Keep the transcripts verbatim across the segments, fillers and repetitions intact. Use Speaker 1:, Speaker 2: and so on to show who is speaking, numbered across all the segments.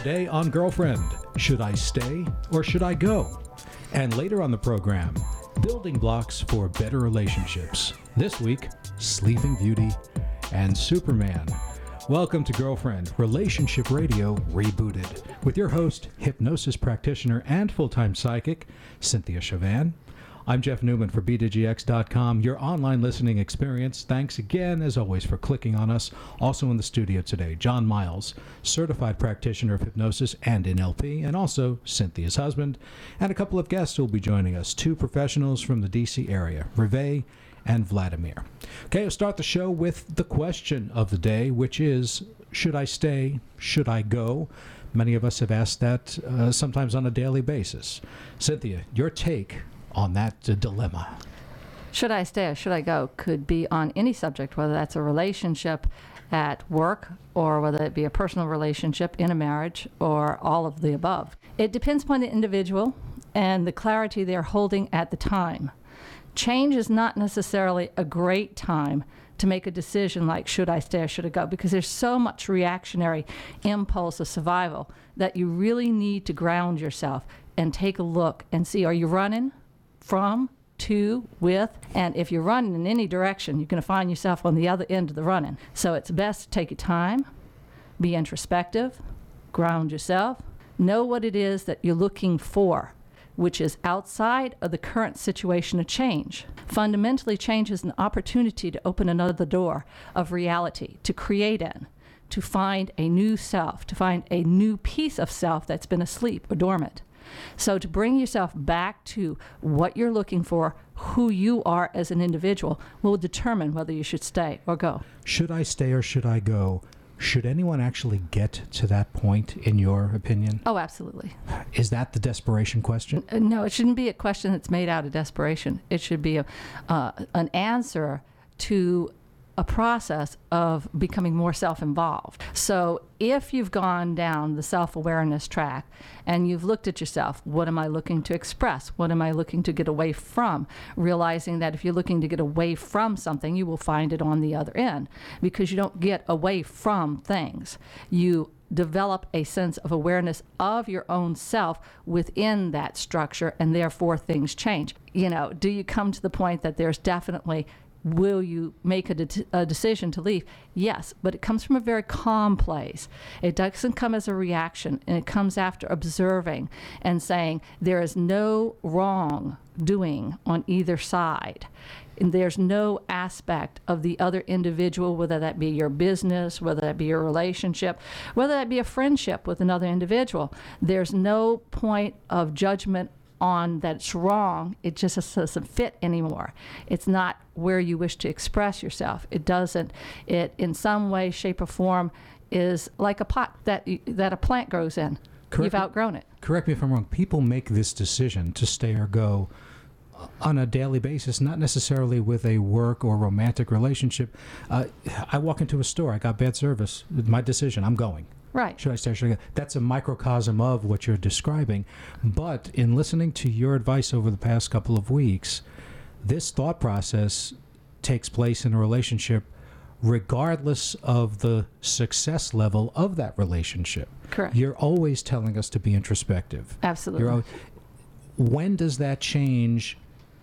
Speaker 1: Today on Girlfriend, should I stay or should I go? And later on the program, building blocks for better relationships. This week, Sleeping Beauty and Superman. Welcome to Girlfriend, Relationship Radio Rebooted, with your host, hypnosis practitioner and full-time psychic, Cynthia Chauvin. I'm Jeff Newman for B D G X dot com, your online listening experience. Thanks again, as always, for clicking on us. Also in the studio today, John Miles, certified practitioner of hypnosis and N L P, and also Cynthia's husband, and a couple of guests who will be joining us, two professionals from the D C area, Reve and Vladimir. Okay, I'll start the show with the question of the day, which is, should I stay? Should I go? Many of us have asked that uh, sometimes on a daily basis. Cynthia, your take on that uh, dilemma.
Speaker 2: Should I stay or should I go could be on any subject, whether that's a relationship at work or whether it be a personal relationship in a marriage or all of the above. It depends upon the individual and the clarity they're holding at the time. Change is not necessarily a great time to make a decision like should I stay or should I go, because there's so much reactionary impulse of survival that you really need to ground yourself and take a look and see, are you running from, to, with, and if you're running in any direction, you're going to find yourself on the other end of the running. So it's best to take your time, be introspective, ground yourself, know what it is that you're looking for, which is outside of the current situation of change. Fundamentally, change is an opportunity to open another door of reality, to create in, to find a new self, to find a new piece of self that's been asleep or dormant. So to bring yourself back to what you're looking for, who you are as an individual, will determine whether you should stay or go.
Speaker 1: Should I stay or should I go? Should anyone actually get to that point, in your opinion?
Speaker 2: Oh, absolutely.
Speaker 1: Is that the desperation question?
Speaker 2: N- No, it shouldn't be a question that's made out of desperation. It should be a, uh, an answer to a process of becoming more self-involved. So if you've gone down the self-awareness track and you've looked at yourself, what am I looking to express? What am I looking to get away from? Realizing that if you're looking to get away from something, you will find it on the other end, because you don't get away from things. You develop a sense of awareness of your own self within that structure, and therefore things change. You know, do you come to the point that there's definitely, will you make a, de- a decision to leave? Yes, but it comes from a very calm place. It doesn't come as a reaction, and it comes after observing and saying there is no wrong doing on either side. And there's no aspect of the other individual, whether that be your business, whether that be your relationship, whether that be a friendship with another individual. There's no point of judgment on that it's wrong. It just doesn't fit anymore. It's not where you wish to express yourself. It doesn't. It, in some way, shape, or form, is like a pot that you, that a plant grows in.
Speaker 1: Correct
Speaker 2: You've
Speaker 1: me-
Speaker 2: outgrown it.
Speaker 1: Correct me if I'm wrong. People make this decision to stay or go on a daily basis, not necessarily with a work or romantic relationship. Uh, I walk into a store, I got bad service. My decision, I'm going.
Speaker 2: Right.
Speaker 1: Should I stay? Should I go? That's a microcosm of what you're describing. But in listening to your advice over the past couple of weeks, this thought process takes place in a relationship regardless of the success level of that relationship.
Speaker 2: Correct.
Speaker 1: You're always telling us to be introspective.
Speaker 2: Absolutely.
Speaker 1: You're al- when does that change,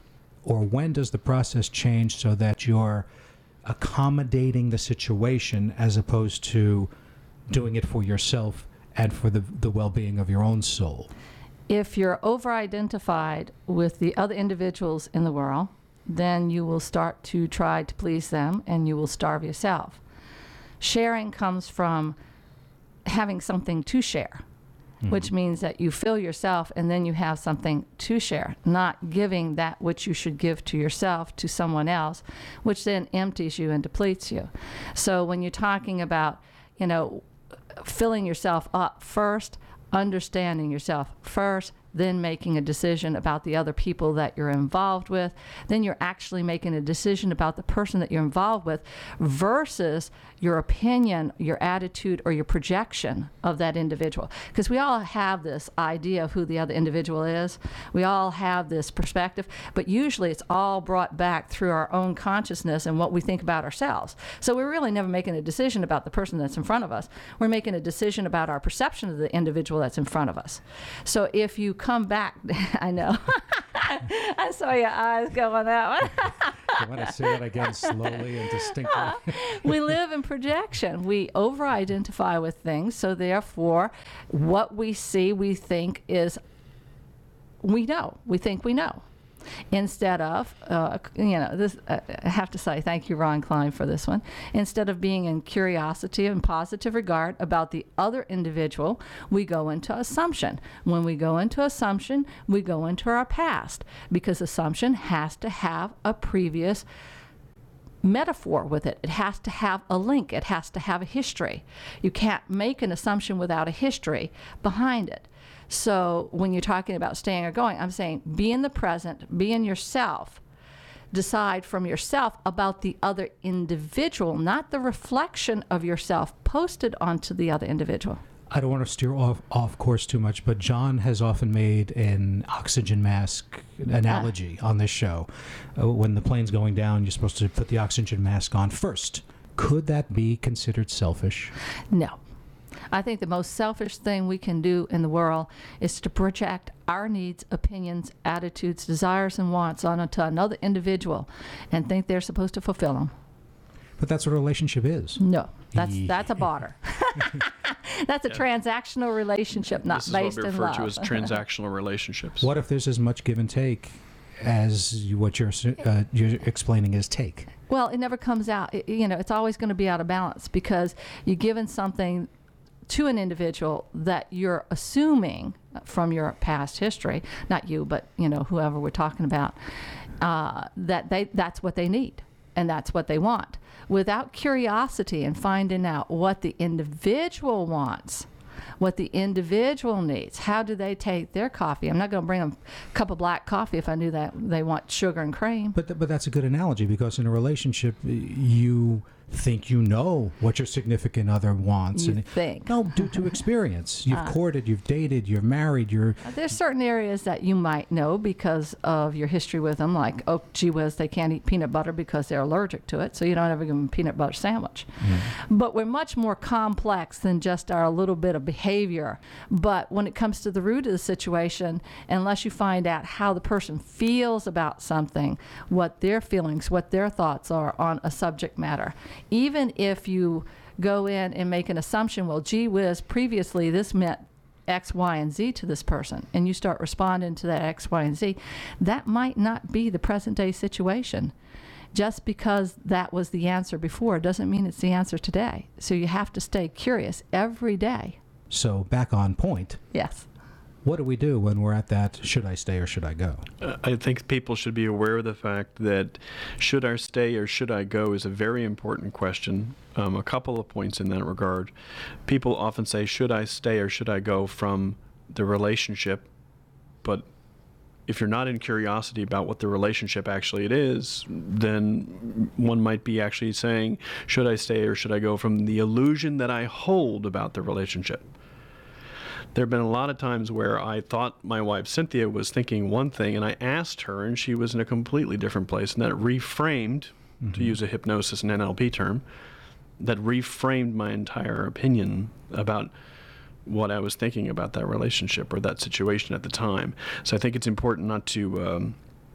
Speaker 1: or when does the process change so that you're accommodating the situation as opposed to doing it for yourself and for the, the well-being of your own soul?
Speaker 2: If you're over-identified with the other individuals in the world, then you will start to try to please them and you will starve yourself. Sharing comes from having something to share, mm-hmm. which means that you fill yourself and then you have something to share, not giving that which you should give to yourself to someone else, which then empties you and depletes you. So when you're talking about, you know, filling yourself up first, understanding yourself first, then making a decision about the other people that you're involved with, then you're actually making a decision about the person that you're involved with versus your opinion, your attitude, or your projection of that individual. Because we all have this idea of who the other individual is. We all have this perspective, but usually it's all brought back through our own consciousness and what we think about ourselves. So we're really never making a decision about the person that's in front of us. We're making a decision about our perception of the individual that's in front of us. So if you come back, I know, I saw your eyes go on that one.
Speaker 1: I want to say that again slowly and distinctly.
Speaker 2: We live in projection. We over-identify with things, so therefore what we see, we think is, we know. We think we know. Instead of, uh, you know, this, uh, I have to say, thank you, Ron Klein, for this one. Instead of being in curiosity and positive regard about the other individual, we go into assumption. When we go into assumption, we go into our past, because assumption has to have a previous metaphor with it. It has to have a link. It has to have a history. You can't make an assumption without a history behind it. So when you're talking about staying or going, I'm saying be in the present, be in yourself, decide from yourself about the other individual, not the reflection of yourself posted onto the other individual.
Speaker 1: I don't want to steer off, off course too much, but John has often made an oxygen mask analogy on this show. Uh, when the plane's going down, you're supposed to put the oxygen mask on first. Could that be considered selfish?
Speaker 2: No. I think the most selfish thing we can do in the world is to project our needs, opinions, attitudes, desires, and wants onto another individual and think they're supposed to fulfill them.
Speaker 1: But that's what a relationship is.
Speaker 2: No, that's
Speaker 1: Yeah.
Speaker 2: that's a barter. That's a
Speaker 3: Yeah.
Speaker 2: transactional relationship, not
Speaker 3: This is
Speaker 2: based
Speaker 3: what we
Speaker 2: in
Speaker 3: refer
Speaker 2: love.
Speaker 3: to as transactional relationships.
Speaker 1: What if there's as much give and take as you, what you're uh, you're explaining is take?
Speaker 2: Well, it never comes out. It, you know, it's always going to be out of balance because you're given something to an individual that you're assuming from your past history, not you, but you know, whoever we're talking about, uh, that they that's what they need and that's what they want. Without curiosity and finding out what the individual wants, what the individual needs, how do they take their coffee? I'm not going to bring them a cup of black coffee if I knew that they want sugar and cream.
Speaker 1: But th- but that's a good analogy, because in a relationship, y- you think you know what your significant other wants.
Speaker 2: You
Speaker 1: and
Speaker 2: think.
Speaker 1: No, due to experience. You've
Speaker 2: Uh,
Speaker 1: courted, you've dated, you're married, you're...
Speaker 2: There's certain areas that you might know because of your history with them, like, oh, gee whiz, they can't eat peanut butter because they're allergic to it, so you don't ever give them a peanut butter sandwich. But we're much more complex than just our little bit of behavior. But when it comes to the root of the situation, unless you find out how the person feels about something, what their feelings, what their thoughts are on a subject matter, even if you go in and make an assumption, well, gee whiz, previously this meant X, Y, and Z to this person, and you start responding to that X, Y, and Z, that might not be the present day situation. Just because that was the answer before doesn't mean it's the answer today. So you have to stay curious every day.
Speaker 1: So back on point,
Speaker 2: Yes.
Speaker 1: what do we do when we're at that should I stay or should I go?
Speaker 3: Uh, I think people should be aware of the fact that should I stay or should I go is a very important question. Um, a couple of points in that regard. People often say, should I stay or should I go from the relationship? But if you're not in curiosity about what the relationship actually it is, then one might be actually saying, should I stay or should I go from the illusion that I hold about the relationship? There have been a lot of times where I thought my wife Cynthia was thinking one thing, and I asked her, and she was in a completely different place, and that reframed, mm-hmm. to use a hypnosis and N L P term, that reframed my entire opinion about what I was thinking about that relationship or that situation at the time. So I think it's important not to um,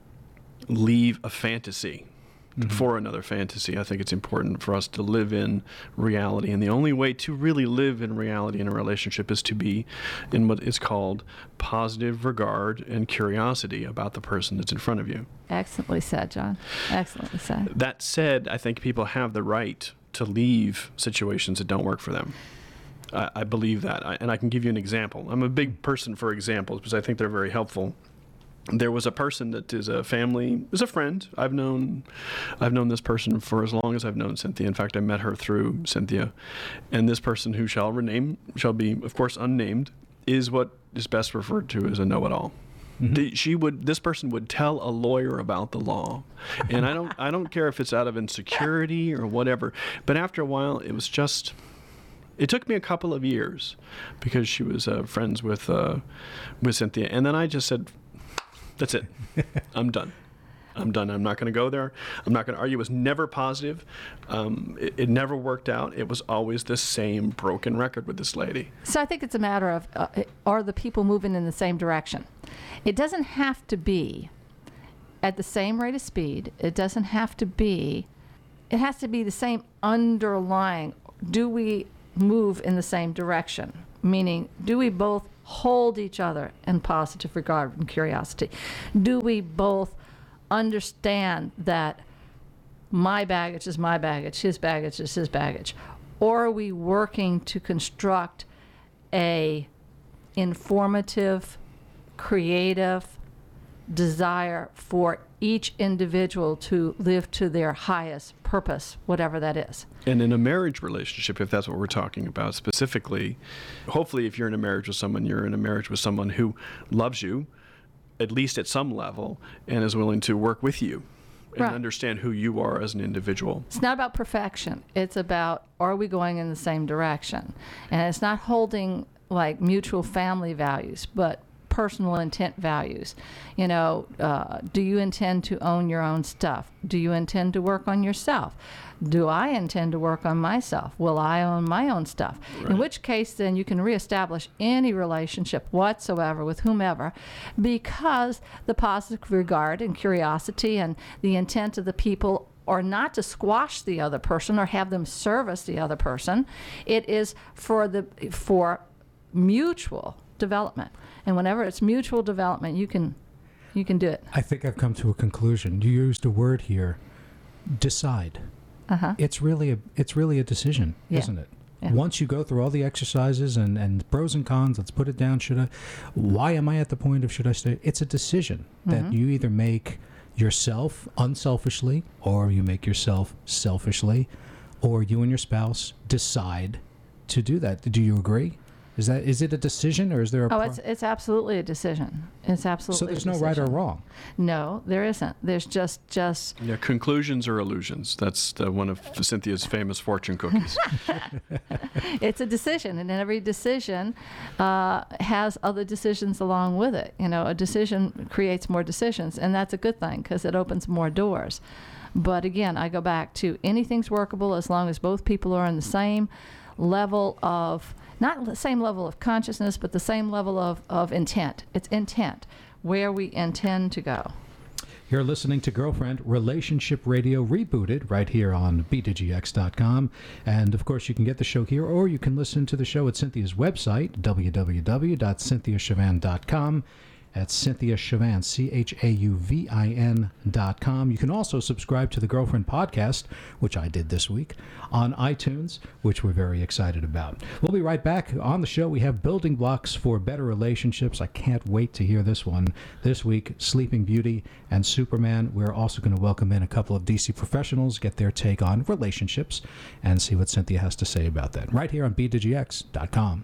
Speaker 3: leave a fantasy Mm-hmm. for another fantasy. I think it's important for us to live in reality. And the only way to really live in reality in a relationship is to be in what is called positive regard and curiosity about the person that's in front of you.
Speaker 2: Excellently said, John. Excellently said.
Speaker 3: That said, I think people have the right to leave situations that don't work for them. I, I believe that. I, and I can give you an example. I'm a big person for examples because I think they're very helpful. There was a person that is a family, is a friend. I've known, I've known this person for as long as I've known Cynthia. In fact, I met her through Cynthia. And this person, who shall rename, shall be, of course, unnamed, is what is best referred to as a know-it-all. Mm-hmm. She would. This person would tell a lawyer about the law, and I don't. I don't care if it's out of insecurity or whatever. But after a while, it was just. It took me a couple of years, because she was uh, friends with uh, with Cynthia, and then I just said, "That's it. I'm done. I'm done. I'm not going to go there. I'm not going to argue." It was never positive. Um, it, it never worked out. It was always the same broken record with this lady.
Speaker 2: So I think it's a matter of, uh, are the people moving in the same direction? It doesn't have to be at the same rate of speed. It doesn't have to be, it has to be the same underlying, do we move in the same direction? Meaning, do we both hold each other in positive regard and curiosity? Do we both understand that my baggage is my baggage, his baggage is his baggage? Or are we working to construct a informative, creative desire for each individual to live to their highest purpose, whatever that is?
Speaker 3: And in a marriage relationship, if that's what we're talking about specifically, hopefully if you're in a marriage with someone, you're in a marriage with someone who loves you, at least at some level, and is willing to work with you and
Speaker 2: right.
Speaker 3: understand who you are as an individual.
Speaker 2: It's not about perfection. It's about, are we going in the same direction? And it's not holding like mutual family values, but personal intent values. You know, uh, do you intend to own your own stuff? Do you intend to work on yourself? Do I intend to work on myself? Will I own my own stuff? Right. In which case, then you can reestablish any relationship whatsoever with whomever, because the positive regard and curiosity and the intent of the people are not to squash the other person or have them service the other person. It is for the for mutual development. And whenever it's mutual development, you can you can do it.
Speaker 1: I think I've come to a conclusion. You used a word here, decide.
Speaker 2: Uh-huh.
Speaker 1: It's really a it's really a decision,
Speaker 2: yeah.
Speaker 1: isn't it?
Speaker 2: Yeah.
Speaker 1: Once you go through all the exercises and, and pros and cons, let's put it down. Should I? Why am I at the point of should I stay? It's a decision that
Speaker 2: Mm-hmm.
Speaker 1: you either make yourself unselfishly, or you make yourself selfishly, or you and your spouse decide to do that. Do you agree? Is that is it a decision, or is there a?
Speaker 2: Oh,
Speaker 1: pro-
Speaker 2: it's it's absolutely a decision. It's absolutely.
Speaker 1: So there's
Speaker 2: a
Speaker 1: no right or
Speaker 2: decision.
Speaker 1: wrong.
Speaker 2: No, there isn't. There's just just.
Speaker 3: Yeah, conclusions are illusions. That's the, one of Cynthia's famous fortune cookies.
Speaker 2: It's a decision, and every decision uh, has other decisions along with it. You know, a decision creates more decisions, and that's a good thing because it opens more doors. But again, I go back to anything's workable as long as both people are on the same level of, not the same level of consciousness, but the same level of, of intent. It's intent, where we intend to go.
Speaker 1: You're listening to Girlfriend Relationship Radio Rebooted right here on B D G X dot com. And, of course, you can get the show here, or you can listen to the show at Cynthia's website, w w w dot cynthia chauvin dot com. That's Cynthia Chauvin, C H A U V I N dot com. You can also subscribe to the Girlfriend Podcast, which I did this week, on iTunes, which we're very excited about. We'll be right back. On the show, we have Building Blocks for Better Relationships. I can't wait to hear this one. This week, Sleeping Beauty and Superman. We're also going to welcome in a couple of D C professionals, get their take on relationships, and see what Cynthia has to say about that. Right here on B D G X dot com.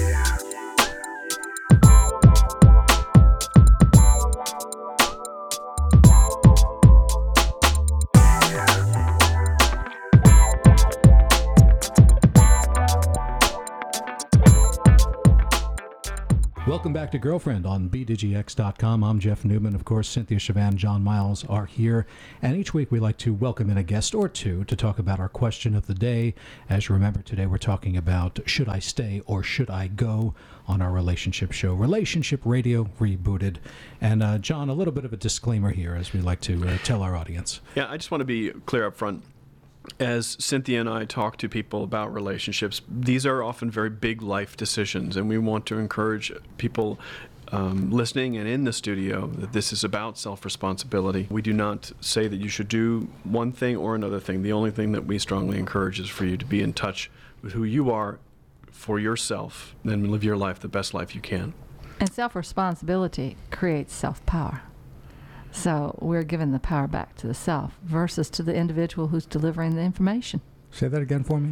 Speaker 1: Welcome back to Girlfriend on B D G X dot com. I'm Jeff Newman. Of course, Cynthia Chauvin, John Miles are here. And each week we like to welcome in a guest or two to talk about our question of the day. As you remember, today we're talking about should I stay or should I go on our relationship show, Relationship Radio Rebooted. And uh, John, a little bit of a disclaimer here as we like to uh, tell our audience.
Speaker 3: Yeah, I just want to be clear up front. As Cynthia and I talk to people about relationships, these are often very big life decisions, and we want to encourage people um, listening and in the studio that this is about self-responsibility. We do not say that you should do one thing or another thing. The only thing that we strongly encourage is for you to be in touch with who you are for yourself and live your life the best life you can.
Speaker 2: And self-responsibility creates self-power. So we're giving the power back to the self versus to the individual who's delivering the information.
Speaker 1: Say that again for me.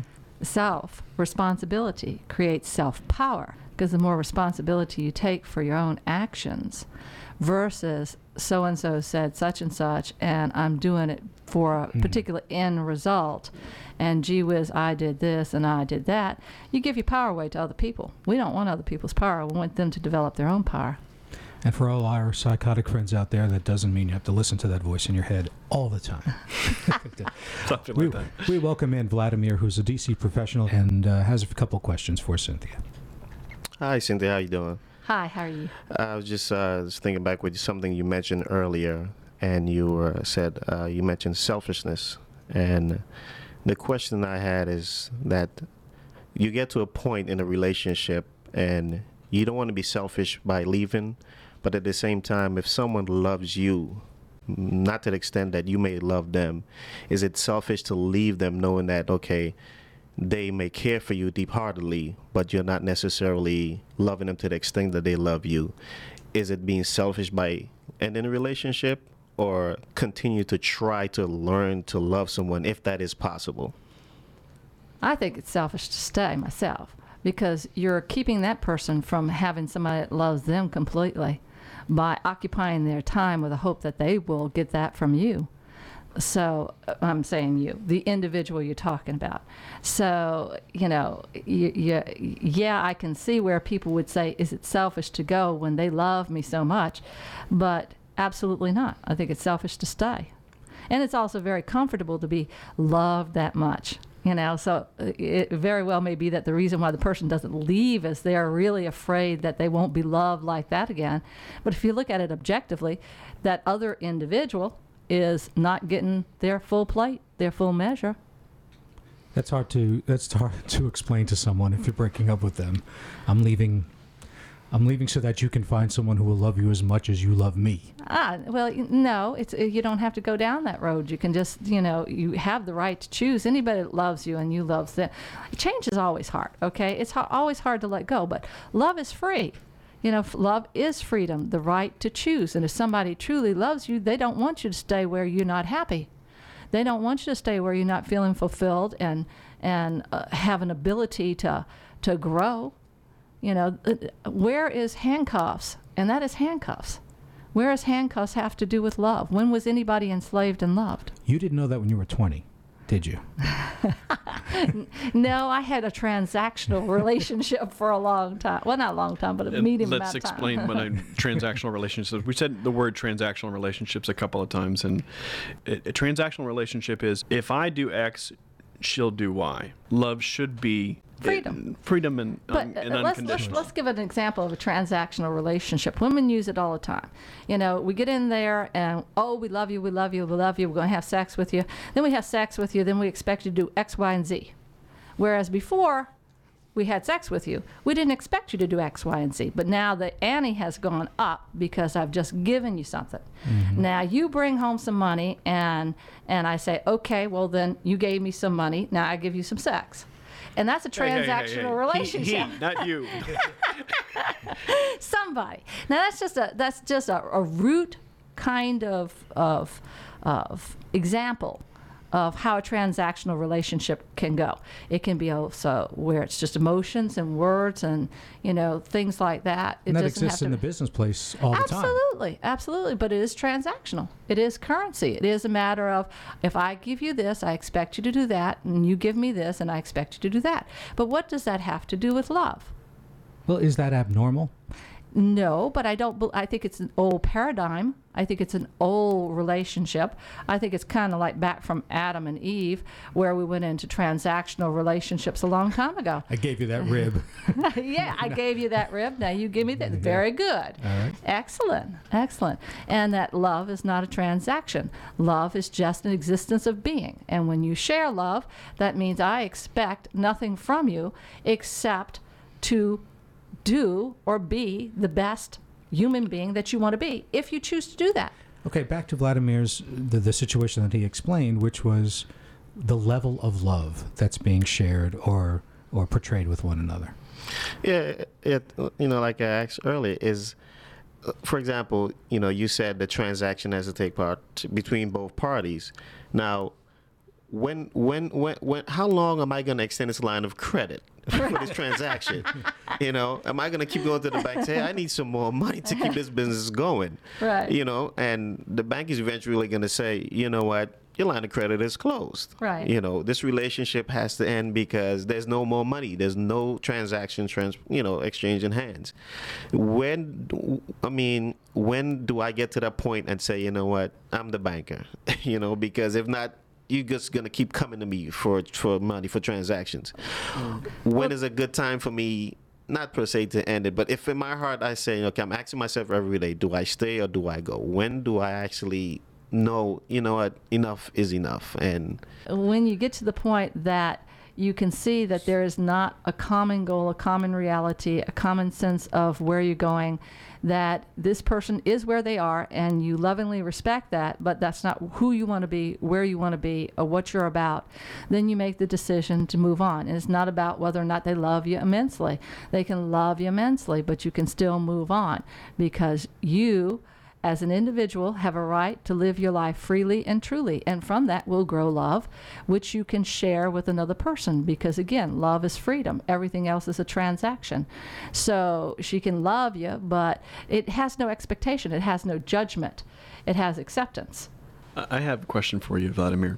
Speaker 2: self-responsibility creates self-power, because the more responsibility you take for your own actions versus so-and-so said such and such, and I'm doing it for a particular end result, and gee whiz, I did this and I did that, you give your power away to other people. We don't want other people's power. We want them to develop their own power.
Speaker 1: And for all our psychotic friends out there, that doesn't mean you have to listen to that voice in your head all the time.
Speaker 3: Something
Speaker 1: we,
Speaker 3: like that.
Speaker 1: we welcome in Vladimir, who's a D C professional and uh, has a couple questions for Cynthia.
Speaker 4: Hi, Cynthia. How you doing?
Speaker 2: Hi, how are you?
Speaker 4: I was just uh, just thinking back with something you mentioned earlier, and you were, said uh, you mentioned selfishness, and the question I had is that you get to a point in a relationship, and you don't want to be selfish by leaving, but at the same time, if someone loves you, not to the extent that you may love them, is it selfish to leave them knowing that, okay, they may care for you deep-heartedly, but you're not necessarily loving them to the extent that they love you? Is it being selfish by ending a relationship, or continue to try to learn to love someone if that is possible?
Speaker 2: I think it's selfish to stay myself, because you're keeping that person from having somebody that loves them completely by occupying their time with the hope that they will get that from you. So I'm saying you, the individual you're talking about. So, you know, you, you, yeah, I can see where people would say, is it selfish to go when they love me so much? But absolutely not. I think it's selfish to stay. And it's also very comfortable to be loved that much. You know, so it very well may be that the reason why the person doesn't leave is they're really afraid that they won't be loved like that again. But if you look at it objectively, that other individual is not getting their full plate, their full measure.
Speaker 1: That's hard to that's hard to explain to someone if you're breaking up with them. I'm leaving. I'm leaving so that you can find someone who will love you as much as you love me.
Speaker 2: Ah, well, no, it's you don't have to go down that road. You can just, you know, you have the right to choose. Anybody that loves you and you love them. Change is always hard, okay? It's ha- always hard to let go, but love is free. You know, love is freedom, the right to choose. And if somebody truly loves you, they don't want you to stay where you're not happy. They don't want you to stay where you're not feeling fulfilled and and uh, have an ability to to grow. You know, where is handcuffs? And that is handcuffs. Where does handcuffs have to do with love? When was anybody enslaved and loved?
Speaker 1: You didn't know that when you were twenty, did you?
Speaker 2: No, I had a transactional relationship for a long time. Well, not a long time, but a
Speaker 3: And
Speaker 2: medium
Speaker 3: let's
Speaker 2: amount of time.
Speaker 3: explain what a transactional relationships. We said the word transactional relationships a couple of times, and a, a transactional relationship is if I do X, she'll do Y. Love should be
Speaker 2: Freedom.
Speaker 3: It, freedom and,
Speaker 2: But
Speaker 3: un, and
Speaker 2: uh, let's, let's,
Speaker 3: unconditional.
Speaker 2: let's give an example of a transactional relationship. Women use it all the time. You know, we get in there and, oh, we love you, we love you, we love you, we're going to have sex with you. Then we have sex with you, then we expect you to do X, Y, and Z. Whereas before we had sex with you, we didn't expect you to do X, Y, and Z. But now the ante has gone up because I've just given you something. Mm-hmm. Now you bring home some money and and I say, okay, well then you gave me some money, now I give you some sex. And that's a transactional
Speaker 3: hey, hey, hey, hey.
Speaker 2: relationship.
Speaker 3: He, he, not you.
Speaker 2: Somebody. Now that's just a that's just a, a root kind of of of example of how a transactional relationship can go. It can be also where it's just emotions and words and, you know, things like that. It
Speaker 1: And that
Speaker 2: doesn't
Speaker 1: exists
Speaker 2: have
Speaker 1: in
Speaker 2: to
Speaker 1: the business place all the time.
Speaker 2: Absolutely, absolutely. But it is transactional. It is currency. It is a matter of if I give you this, I expect you to do that, and you give me this, and I expect you to do that. But what does that have to do with love?
Speaker 1: Well, is that abnormal?
Speaker 2: No, but I don't. bel- I think it's an old paradigm. I think it's an old relationship. I think it's kind of like back from Adam and Eve, where we went into transactional relationships a long time ago.
Speaker 1: I gave you that rib.
Speaker 2: Yeah, I gave you that rib. Now you give me that. Very good.
Speaker 1: All right.
Speaker 2: Excellent. Excellent. And that love is not a transaction. Love is just an existence of being. And when you share love, that means I expect nothing from you except to do or be the best human being that you want to be, if you choose to do that.
Speaker 1: Okay, back to Vladimir's, the, the situation that he explained, which was the level of love that's being shared or or portrayed with one another.
Speaker 4: Yeah, it, you know, like I asked earlier, is, uh, for example, you know, you said the transaction has to take part between both parties. Now, when, when, when, when, how long am I going to extend this line of credit for this transaction? You know, am I going to keep going to the bank and say, hey, I need some more money to keep this business going?
Speaker 2: Right.
Speaker 4: You know, and the bank is eventually going to say, you know what, your line of credit is closed.
Speaker 2: Right.
Speaker 4: You know, this relationship has to end because there's no more money. There's no transaction, trans, you know, exchange in hands. When, I mean, when do I get to that point and say, you know what, I'm the banker? You know, because if not, you're just going to keep coming to me for for money, for transactions. Mm. When well, is a good time for me, not per se to end it, but if in my heart I say, okay, I'm asking myself every day, do I stay or do I go? When do I actually know, you know what, enough is enough? And
Speaker 2: when you get to the point that you can see that there is not a common goal, a common reality, a common sense of where you're going, that this person is where they are and you lovingly respect that, but that's not who you want to be, where you want to be, or what you're about, then you make the decision to move on. And it's not about whether or not they love you immensely. They can love you immensely, but you can still move on because you, as an individual, have a right to live your life freely and truly. And from that will grow love, which you can share with another person. Because again, love is freedom. Everything else is a transaction. So she can love you, but it has no expectation. It has no judgment. It has acceptance.
Speaker 3: I have a question for you, Vladimir.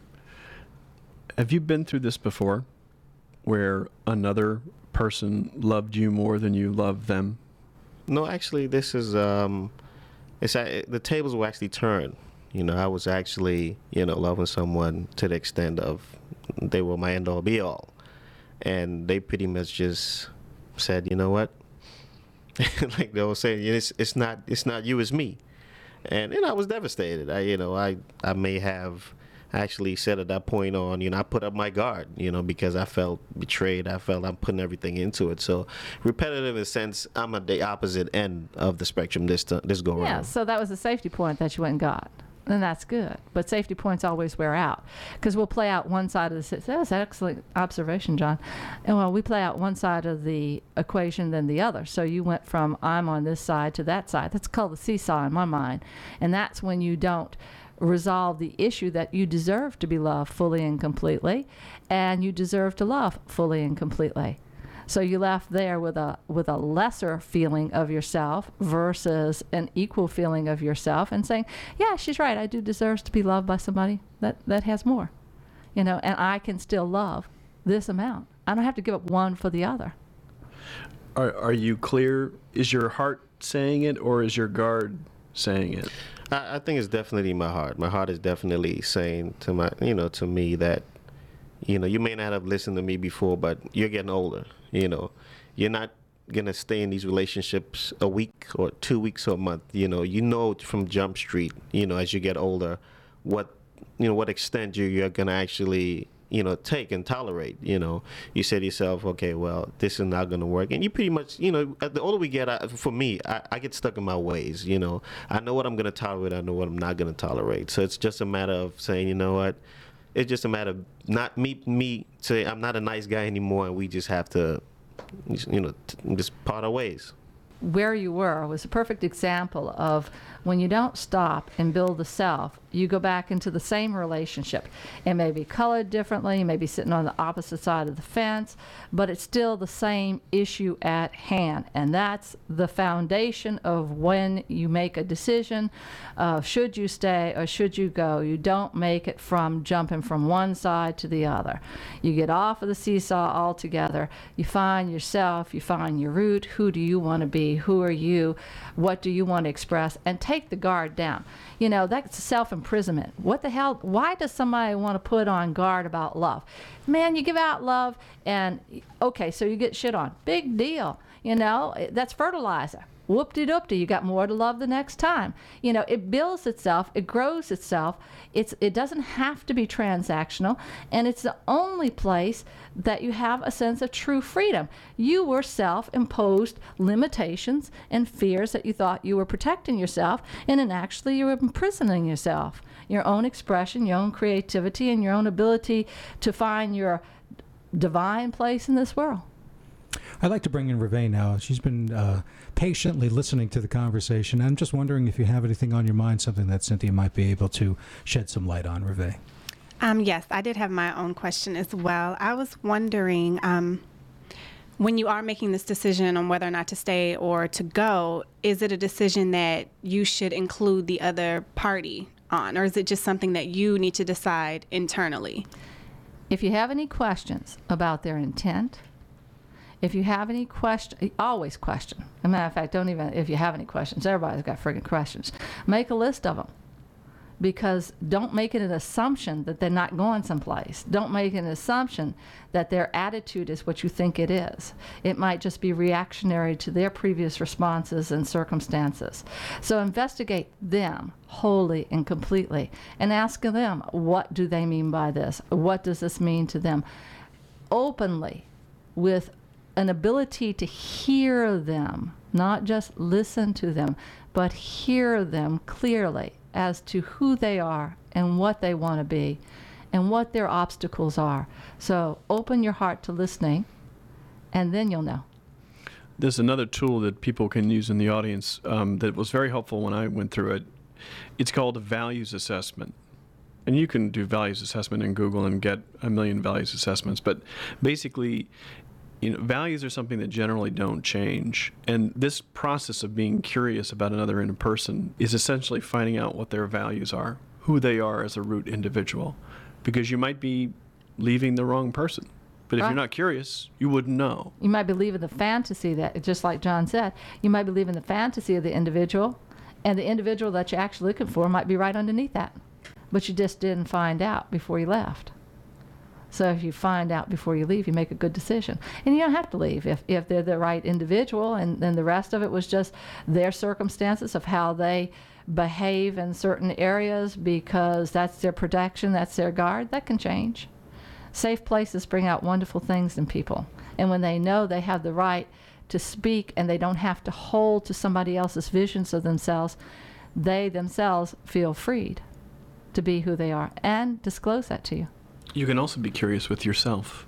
Speaker 3: Have you been through this before, where another person loved you more than you loved them?
Speaker 4: No, actually, this is... Um It's uh, the tables were actually turned. You know, I was actually, you know, loving someone to the extent of they were my end all be all, and they pretty much just said, you know what, like they were saying, it's it's not it's not you, it's me, and you know I was devastated. I you know I I may have actually said at that point on, you know, I put up my guard, you know, because I felt betrayed. I felt I'm putting everything into it. So repetitive in a sense, I'm at the opposite end of the spectrum this t- this go around.
Speaker 2: Yeah, so that was a safety point that you went and got. And that's good. But safety points always wear out because we'll play out one side of the – that's an excellent observation, John. And well, we play out one side of the equation than the other. So you went from I'm on this side to that side. That's called the seesaw in my mind. And that's when you don't – resolve the issue that you deserve to be loved fully and completely, and you deserve to love fully and completely. So you left there with a with a lesser feeling of yourself versus an equal feeling of yourself, and saying, yeah, she's right, I do deserve to be loved by somebody that, that has more. You know, and I can still love this amount. I don't have to give up one for the other.
Speaker 3: Are are you clear? Is your heart saying it, or is your guard saying it?
Speaker 4: I, I think it's definitely my heart. My heart is definitely saying to my, you know, to me that, you know, you may not have listened to me before, but you're getting older. You know, you're not gonna stay in these relationships a week or two weeks or a month. You know, you know from Jump Street, you know, as you get older, what, you know, what extent you you're gonna actually, you know, take and tolerate. You know, you say to yourself, okay, well, this is not going to work. And you pretty much, you know, the older we get, I, for me, I, I get stuck in my ways. You know, I know what I'm going to tolerate. I know what I'm not going to tolerate. So it's just a matter of saying, you know what, it's just a matter of not me, me say I'm not a nice guy anymore. And we just have to, you know, t- just part our ways.
Speaker 2: Where you were was a perfect example of when you don't stop and build the self, you go back into the same relationship. It may be colored differently, you may be sitting on the opposite side of the fence, but it's still the same issue at hand. And that's the foundation of when you make a decision of should you stay or should you go. You don't make it from jumping from one side to the other. You get off of the seesaw altogether. You find yourself, you find your root. Who do you want to be? Who are you? What do you want to express? And take the guard down. You know, that's self-imprisonment. What the hell? Why does somebody want to put on guard about love? Man, you give out love and, okay, so you get shit on. Big deal. You know, that's fertilizer. Whoop-de-doop-de, you got more to love the next time. You know, it builds itself, it grows itself. It's it doesn't have to be transactional, and it's the only place that you have a sense of true freedom. You were self-imposed limitations and fears that you thought you were protecting yourself, and then actually you were imprisoning yourself. Your own expression, your own creativity, and your own ability to find your divine place in this world.
Speaker 1: I'd like to bring in Reve now. She's been uh, patiently listening to the conversation. I'm just wondering if you have anything on your mind, something that Cynthia might be able to shed some light on, Reve.
Speaker 5: Um, yes, I did have my own question as well. I was wondering, um, when you are making this decision on whether or not to stay or to go, is it a decision that you should include the other party on, or is it just something that you need to decide internally?
Speaker 2: If you have any questions about their intent, if you have any question, always question. As a matter of fact, don't even, if you have any questions, everybody's got friggin' questions. Make a list of them. Because don't make it an assumption that they're not going someplace. Don't make an assumption that their attitude is what you think it is. It might just be reactionary to their previous responses and circumstances. So investigate them wholly and completely and ask them, what do they mean by this? What does this mean to them? Openly, with an ability to hear them, not just listen to them, but hear them clearly as to who they are and what they want to be and what their obstacles are. So open your heart to listening, and then you'll know.
Speaker 3: There's another tool that people can use in the audience um, that was very helpful when I went through it. It's called a values assessment. And you can do values assessment in Google and get a million values assessments. But basically, you know, values are something that generally don't change. And this process of being curious about another in a person is essentially finding out what their values are, who they are as a root individual. Because you might be leaving the wrong person. But if
Speaker 2: Right.
Speaker 3: you're not curious, you wouldn't know.
Speaker 2: You might believe in the fantasy that, just like John said, you might believe in the fantasy of the individual, and the individual that you're actually looking for might be right underneath that. But you just didn't find out before you left. So if you find out before you leave, you make a good decision. And you don't have to leave if, if they're the right individual, and then the rest of it was just their circumstances of how they behave in certain areas because that's their protection, that's their guard. That can change. Safe places bring out wonderful things in people. And when they know they have the right to speak and they don't have to hold to somebody else's visions of themselves, they themselves feel freed to be who they are and disclose that to you.
Speaker 3: You can also be curious with yourself.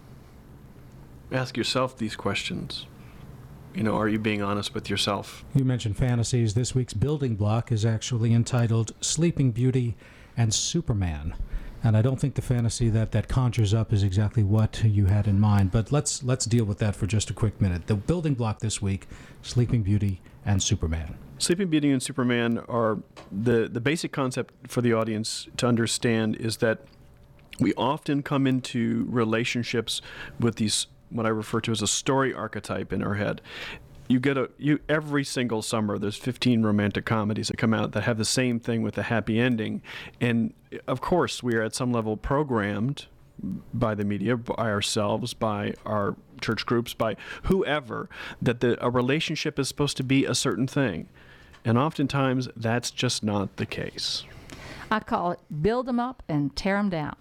Speaker 3: Ask yourself these questions. You know, are you being honest with yourself?
Speaker 1: You mentioned fantasies. This week's building block is actually entitled Sleeping Beauty and Superman. And I don't think the fantasy that that conjures up is exactly what you had in mind. But let's let's deal with that for just a quick minute. The building block this week, Sleeping Beauty and Superman.
Speaker 3: Sleeping Beauty and Superman are the, the basic concept for the audience to understand is that we often come into relationships with these, what I refer to as a story archetype in our head. You get a, you every single summer, there's fifteen romantic comedies that come out that have the same thing with a happy ending. And of course, we are at some level programmed by the media, by ourselves, by our church groups, by whoever, that the, a relationship is supposed to be a certain thing. And oftentimes, that's just not the case.
Speaker 2: I call it build them up and tear them down.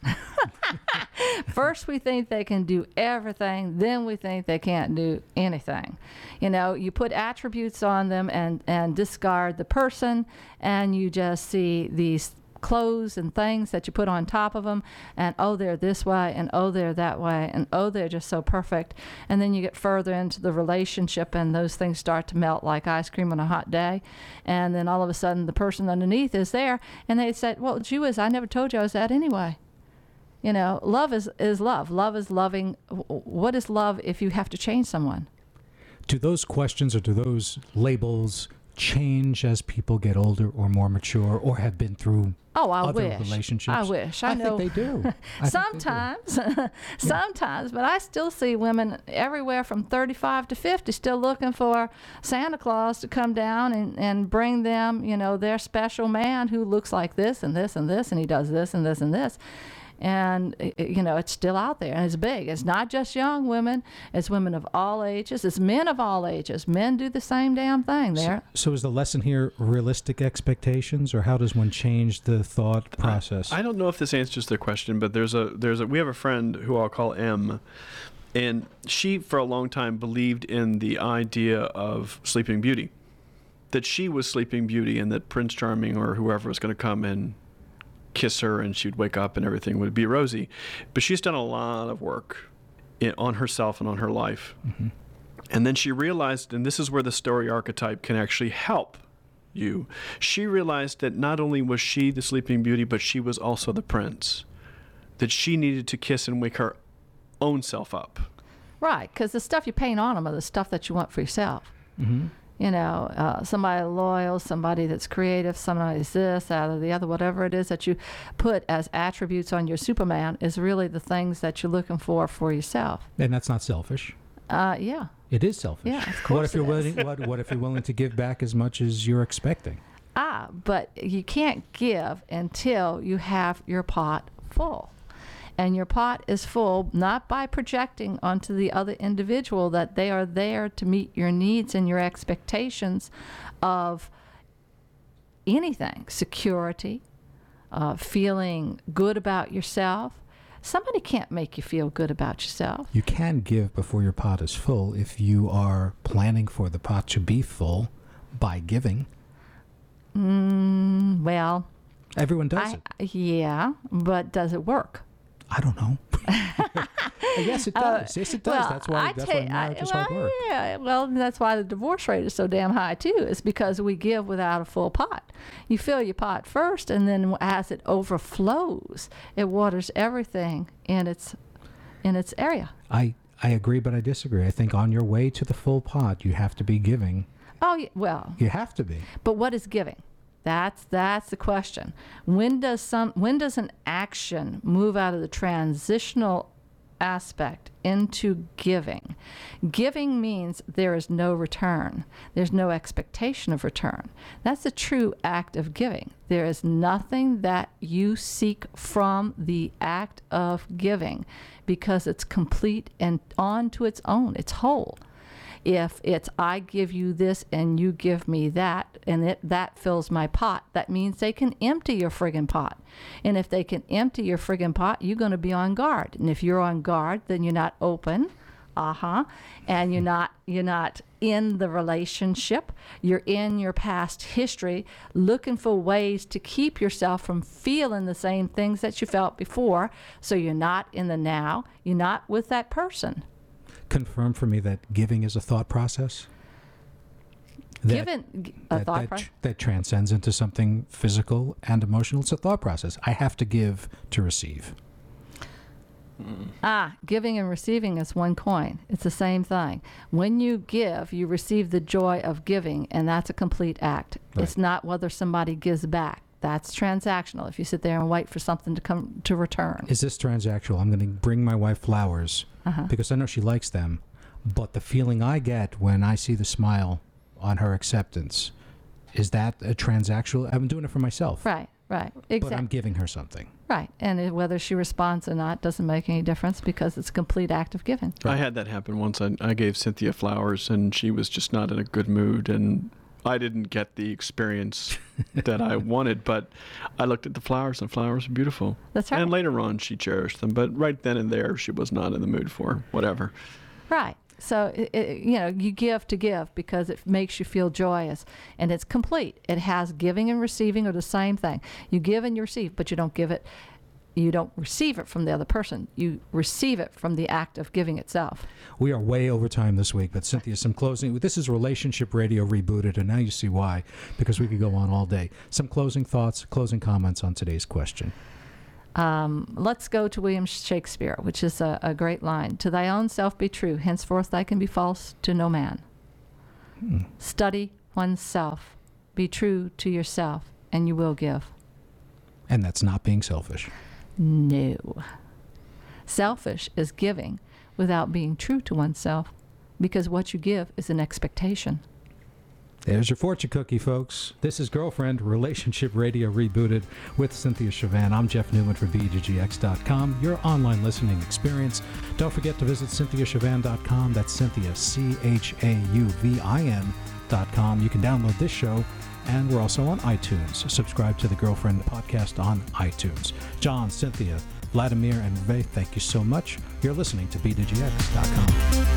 Speaker 2: First, we think they can do everything. Then we think they can't do anything. You know, you put attributes on them and, and discard the person, and you just see these clothes and things that you put on top of them, and oh, they're this way, and oh, they're that way, and oh, they're just so perfect. And then you get further into the relationship, and those things start to melt like ice cream on a hot day. And then all of a sudden, the person underneath is there, and they said, well, gee whiz, I never told you I was that anyway. You know, love is, is love. Love is loving. What is love if you have to change someone?
Speaker 1: Do those questions or do those labels change as people get older or more mature or have been through
Speaker 2: Oh, I
Speaker 1: other
Speaker 2: wish.
Speaker 1: relationships?
Speaker 2: I wish. I,
Speaker 1: I
Speaker 2: know.
Speaker 1: think they do. I
Speaker 2: sometimes, think they do. sometimes, but I still see women everywhere from thirty-five to fifty still looking for Santa Claus to come down and, and bring them, you know, their special man who looks like this and this and this, and he does this and this and this. And, you know, it's still out there, and it's big. It's not just young women. It's women of all ages. It's men of all ages. Men do the same damn thing there.
Speaker 1: So, so is the lesson here realistic expectations, or how does one change the thought process?
Speaker 3: I, I don't know if this answers the question, but there's a there's a we have a friend who I'll call M, and she for a long time believed in the idea of Sleeping Beauty, that she was Sleeping Beauty, and that Prince Charming or whoever was going to come and kiss her and she'd wake up and everything would be rosy. But she's done a lot of work in, on herself and on her life. Mm-hmm. And then she realized, and this is where the story archetype can actually help you, she realized that not only was she the Sleeping Beauty, but she was also the prince. that she needed to kiss and wake her own self up.
Speaker 2: Right, because the stuff you paint on them are the stuff that you want for yourself.
Speaker 1: Mm-hmm.
Speaker 2: You know, uh, somebody loyal, somebody that's creative, somebody that's this, out of the other, whatever it is that you put as attributes on your Superman is really the things that you're looking for for yourself.
Speaker 1: And that's not selfish.
Speaker 2: Uh, yeah.
Speaker 1: It is selfish.
Speaker 2: Yeah, of
Speaker 1: What
Speaker 2: course
Speaker 1: if you're
Speaker 2: it is.
Speaker 1: willing? What, what if you're willing to give back as much as you're expecting?
Speaker 2: Ah, but you can't give until you have your pot full. And your pot is full not by projecting onto the other individual that they are there to meet your needs and your expectations of anything, security, uh, feeling good about yourself. Somebody can't make you feel good about yourself.
Speaker 1: You can give before your pot is full if you are planning for the pot to be full by giving.
Speaker 2: Mm, well,
Speaker 1: Everyone does
Speaker 2: I,
Speaker 1: it.
Speaker 2: yeah, but does it work?
Speaker 1: I don't know. Yes, it does. yes, it does.
Speaker 2: Uh, Well,
Speaker 1: that's why.
Speaker 2: I
Speaker 1: That's
Speaker 2: ta-
Speaker 1: why marriage
Speaker 2: I-
Speaker 1: is
Speaker 2: well,
Speaker 1: hard work.
Speaker 2: Yeah, well, that's why the divorce rate is so damn high too. Is because we give without a full pot. You fill your pot first, and then as it overflows, it waters everything in its in its area.
Speaker 1: I I agree, but I disagree. I think on your way to the full pot, you have to be giving.
Speaker 2: Oh, yeah, well,
Speaker 1: You have to be.
Speaker 2: but what is giving? That's that's the question. When does some when does an action move out of the transitional aspect into giving? Giving means there is no return. There's no expectation of return. That's a true act of giving. There is nothing that you seek from the act of giving because it's complete and on to its own. It's whole. If it's I give you this and you give me that, and it, that fills my pot, that means they can empty your friggin' pot. And if they can empty your friggin' pot, you're going to be on guard. And if you're on guard, then you're not open, uh-huh, and you're not you're not in the relationship. You're in your past history, looking for ways to keep yourself from feeling the same things that you felt before. So you're not in the now. You're not with that person.
Speaker 1: Confirm for me that giving is a thought process. That,
Speaker 2: Given a
Speaker 1: that,
Speaker 2: thought
Speaker 1: that,
Speaker 2: process.
Speaker 1: that transcends into something physical and emotional. It's a thought process. I have to give to receive.
Speaker 2: Ah, giving and receiving is one coin. It's the same thing. When you give, you receive the joy of giving, and that's a complete act.
Speaker 1: Right.
Speaker 2: It's not whether somebody gives back. That's transactional. If you sit there and wait for something to come to return.
Speaker 1: Is this transactional? I'm going to bring my wife flowers
Speaker 2: Uh-huh.
Speaker 1: because I know she likes them, but the feeling I get when I see the smile on her acceptance, is that a transactional? I'm doing it for myself,
Speaker 2: Right, right,
Speaker 1: but I'm
Speaker 2: exactly.
Speaker 1: giving her something.
Speaker 2: Right, and it, whether she responds or not doesn't make any difference because it's a complete act of giving.
Speaker 3: I had that happen once. I, I gave Cynthia flowers, and she was just not in a good mood, and I didn't get the experience that I wanted, but I looked at the flowers, and the flowers were beautiful.
Speaker 2: That's right.
Speaker 3: And later on, she cherished them, but right then and there, she was not in the mood for whatever.
Speaker 2: Right. So, it, it, you know, you give to give because it makes you feel joyous, and it's complete. It has giving and receiving are the same thing. You give and you receive, but you don't give it, you don't receive it from the other person. You receive it from the act of giving itself.
Speaker 1: We are way over time this week, but Cynthia, some closing. This is Relationship Radio rebooted, and now you see why, because we could go on all day. Some closing thoughts, closing comments on today's question.
Speaker 2: Um, let's go to William Shakespeare, which is a, a great line. To thy own self be true, henceforth thy can be false to no man.
Speaker 1: Hmm.
Speaker 2: Study oneself. Be true to yourself, and you will give.
Speaker 1: And that's not being selfish.
Speaker 2: No. Selfish is giving without being true to oneself, because what you give is an expectation.
Speaker 1: There's your fortune cookie, folks. This is Girlfriend Relationship Radio rebooted with Cynthia Chauvin. I'm Jeff Newman for B D G X dot com, your online listening experience. Don't forget to visit Cynthia Chauvin dot com. That's Cynthia, C H A U V I N dot com. You can download this show, and we're also on iTunes. Subscribe to the Girlfriend podcast on iTunes. John, Cynthia, Vladimir, and Ray, thank you so much. You're listening to B D G X dot com.